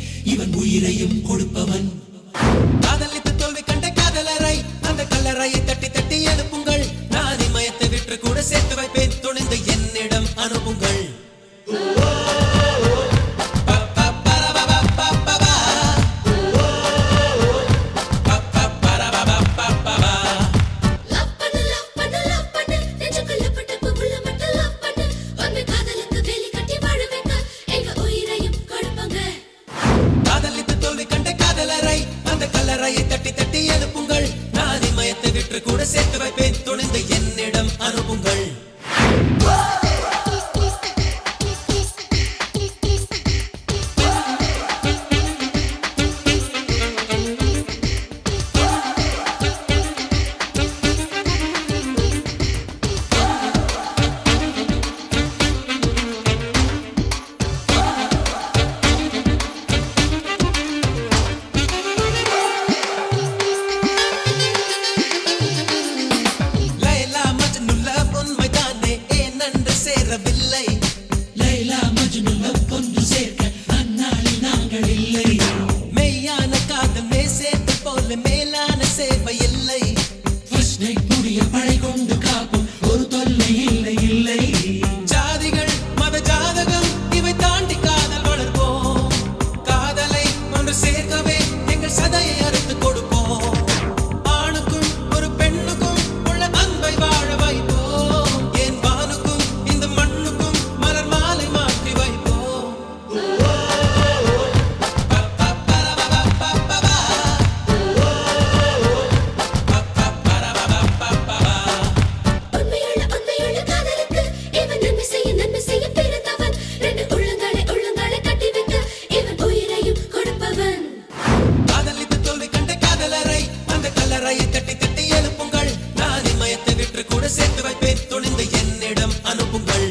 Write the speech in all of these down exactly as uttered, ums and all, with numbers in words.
இவன் உயிரையும் கொடுப்பவன். காதலித்து தோல்வி கண்ட காதலரை அந்த கல்லறையை தட்டி தட்டி எழுப்புங்கள். நான் இமயத்தை விற்று கூட சேர்த்து வைப்பேன், துணிந்து என்னிடம் அனுப்புங்கள். கல்லறையை தட்டி தட்டி எழுப்புங்கள். நான் இமயத்தை விற்று கூட சேர்த்து வைப்பேன், துணிந்து என்னிடம் அனுப்புங்கள். லைலா மஜ்னு லவ் ஒன்று சேர்க்க அந்நாளில் நாங்கள் இல்லை. மெய்யான காதல் மேசேத்து போல மேலான சேவை இல்லை. ஃபர்ஸ்ட் நைட் முடிய பழை கொண்டு காப்பும் ஒரு தொல்லை இல்லை இல்லை. ஜாதிகள் மத ஜாதகம் இவை தாண்டி காதல் வளர்ப்போம். காதலை ஒன்று சேர்க்கவே எங்கள் சதையை அறுத்து கொடுப்போம். ஆணுக்கும் ஒரு பெண்ணுக்கும் உள்ள அன்பை வாழ வைப்போம். என் வானுக்கும் இந்த மண்ணுக்கும் மலர் மாலை மாற்றி வைப்போம். காதலித்து தோல்வி கண்ட காதலரை அந்த கல்லறையை தட்டி தட்டி எழுப்புங்கள். நான் இமயத்தை விற்று கூட சேர்த்து வைப்பேன், துணிந்து என்னிடம் அனுப்புங்கள்.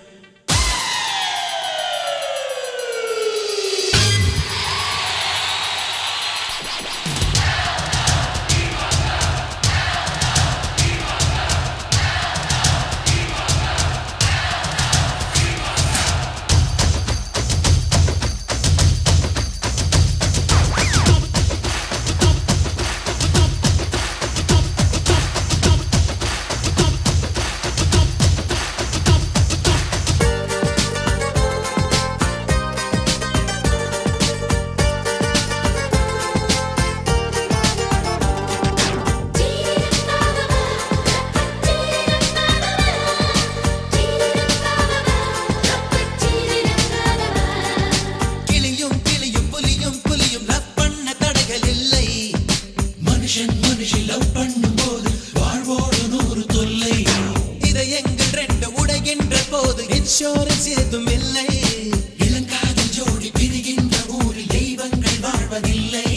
மனுஷன் மனுஷி லவ் பண்ணும் போது வாழ்வோடு நூறு தொல்லை. இதை எங்கள் ரெண்டு உடைகின்ற போது இன்சூரன்ஸ் ஏதும் இல்லை. இளங்காதல் ஜோடி பிரிகின்ற ஊரில் தெய்வங்கள் வாழ்வதில்லை.